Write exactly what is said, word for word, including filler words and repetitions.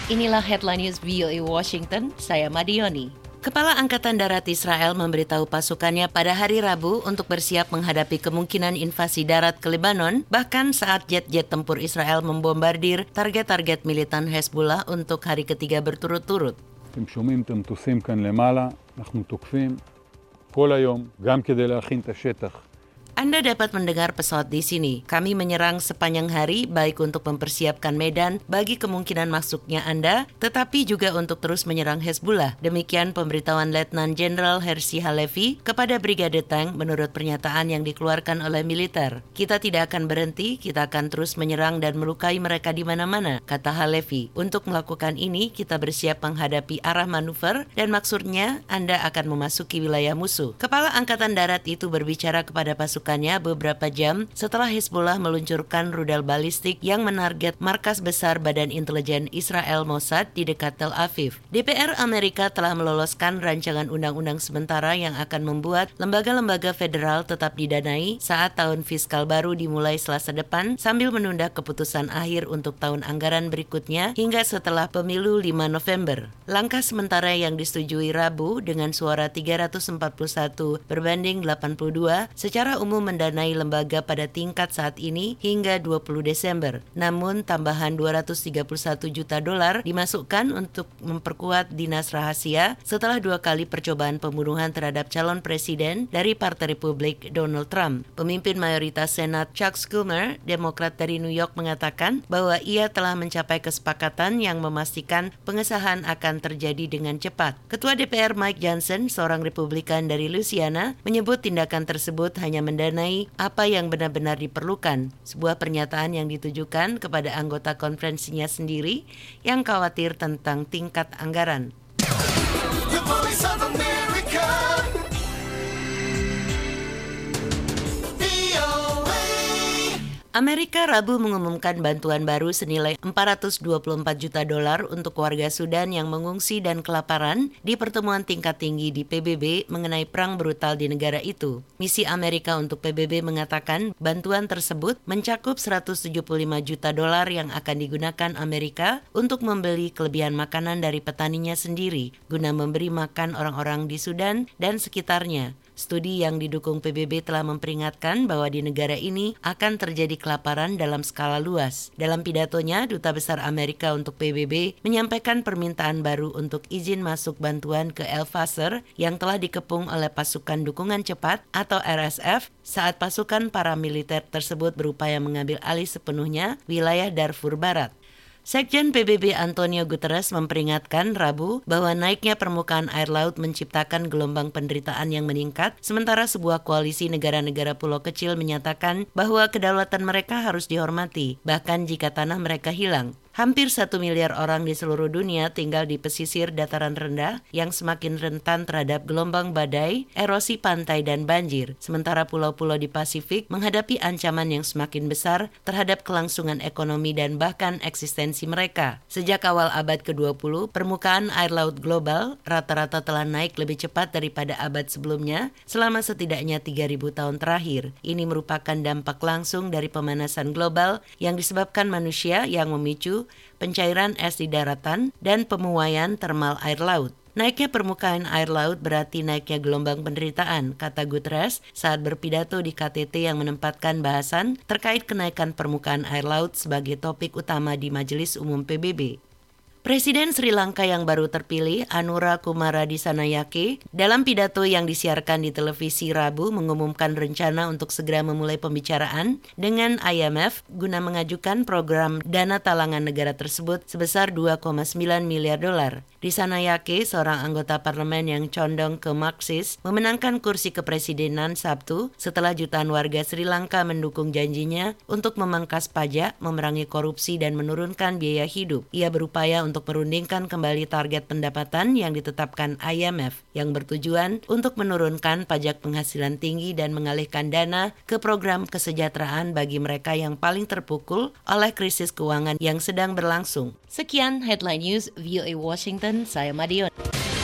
Inilah Headline News V O A Washington, saya Madioni. Kepala Angkatan Darat Israel memberitahu pasukannya pada hari Rabu untuk bersiap menghadapi kemungkinan invasi darat ke Lebanon, bahkan saat jet-jet tempur Israel membombardir target-target militan Hezbollah untuk hari ketiga berturut-turut. אתם שומעים את המטוסים כאן למעלה, אנחנו תוקפים כל היום, גם כדי להכין את השטח. Anda dapat mendengar pesawat di sini. Kami menyerang sepanjang hari baik untuk mempersiapkan medan bagi kemungkinan masuknya Anda, tetapi juga untuk terus menyerang Hezbollah. Demikian pemberitahuan Letnan Jenderal Herzi Halevi kepada Brigade Tank menurut pernyataan yang dikeluarkan oleh militer. Kita tidak akan berhenti, kita akan terus menyerang dan melukai mereka di mana-mana, kata Halevi. Untuk melakukan ini, kita bersiap menghadapi arah manuver dan maksudnya Anda akan memasuki wilayah musuh. Kepala Angkatan Darat itu berbicara kepada pasukan beberapa jam setelah Hezbollah meluncurkan rudal balistik yang menarget markas besar Badan Intelijen Israel Mossad di dekat Tel Aviv. D P R Amerika telah meloloskan rancangan undang-undang sementara yang akan membuat lembaga-lembaga federal tetap didanai saat tahun fiskal baru dimulai Selasa depan sambil menunda keputusan akhir untuk tahun anggaran berikutnya hingga setelah pemilu lima November. Langkah sementara yang disetujui Rabu dengan suara tiga ratus empat puluh satu berbanding delapan puluh dua secara umum mendanai lembaga pada tingkat saat ini hingga dua puluh Desember. Namun tambahan dua ratus tiga puluh satu juta dolar dimasukkan untuk memperkuat dinas rahasia setelah dua kali percobaan pembunuhan terhadap calon presiden dari Partai Republik Donald Trump. Pemimpin mayoritas Senat Chuck Schumer, Demokrat dari New York, mengatakan bahwa ia telah mencapai kesepakatan yang memastikan pengesahan akan terjadi dengan cepat. Ketua D P R Mike Johnson, seorang Republikan dari Louisiana, menyebut tindakan tersebut hanya mendanai apa yang benar-benar diperlukan, sebuah pernyataan yang ditujukan kepada anggota konferensinya sendiri yang khawatir tentang tingkat anggaran. Amerika Rabu mengumumkan bantuan baru senilai empat ratus dua puluh empat juta dolar untuk warga Sudan yang mengungsi dan kelaparan di pertemuan tingkat tinggi di P B B mengenai perang brutal di negara itu. Misi Amerika untuk P B B mengatakan bantuan tersebut mencakup seratus tujuh puluh lima juta dolar yang akan digunakan Amerika untuk membeli kelebihan makanan dari petaninya sendiri guna memberi makan orang-orang di Sudan dan sekitarnya. Studi yang didukung P B B telah memperingatkan bahwa di negara ini akan terjadi kelaparan dalam skala luas. Dalam pidatonya, Duta Besar Amerika untuk P B B menyampaikan permintaan baru untuk izin masuk bantuan ke El Fasher yang telah dikepung oleh pasukan dukungan cepat atau R S F saat pasukan paramiliter tersebut berupaya mengambil alih sepenuhnya wilayah Darfur Barat. Sekjen P B B Antonio Guterres memperingatkan Rabu bahwa naiknya permukaan air laut menciptakan gelombang penderitaan yang meningkat, sementara sebuah koalisi negara-negara pulau kecil menyatakan bahwa kedaulatan mereka harus dihormati, bahkan jika tanah mereka hilang. Hampir satu miliar orang di seluruh dunia tinggal di pesisir dataran rendah yang semakin rentan terhadap gelombang badai, erosi pantai, dan banjir. Sementara pulau-pulau di Pasifik menghadapi ancaman yang semakin besar terhadap kelangsungan ekonomi dan bahkan eksistensi mereka. Sejak awal abad ke dua puluh, permukaan air laut global rata-rata telah naik lebih cepat daripada abad sebelumnya selama setidaknya tiga ribu tahun terakhir. Ini merupakan dampak langsung dari pemanasan global yang disebabkan manusia yang memicu pencairan es di daratan dan pemuaian termal air laut. Naiknya permukaan air laut berarti naiknya gelombang penderitaan, kata Guterres saat berpidato di K T T yang menempatkan bahasan terkait kenaikan permukaan air laut sebagai topik utama di Majelis Umum P B B. Presiden Sri Lanka yang baru terpilih, Anura Kumara Disanayake, dalam pidato yang disiarkan di televisi Rabu mengumumkan rencana untuk segera memulai pembicaraan dengan I M F guna mengajukan program dana talangan negara tersebut sebesar dua koma sembilan miliar dolar. Disanayake, seorang anggota parlemen yang condong ke Marxis, memenangkan kursi kepresidenan Sabtu setelah jutaan warga Sri Lanka mendukung janjinya untuk memangkas pajak, memerangi korupsi, dan menurunkan biaya hidup. Ia berupaya untuk untuk merundingkan kembali target pendapatan yang ditetapkan I M F yang bertujuan untuk menurunkan pajak penghasilan tinggi dan mengalihkan dana ke program kesejahteraan bagi mereka yang paling terpukul oleh krisis keuangan yang sedang berlangsung. Sekian Headline News V O A Washington, saya Madion.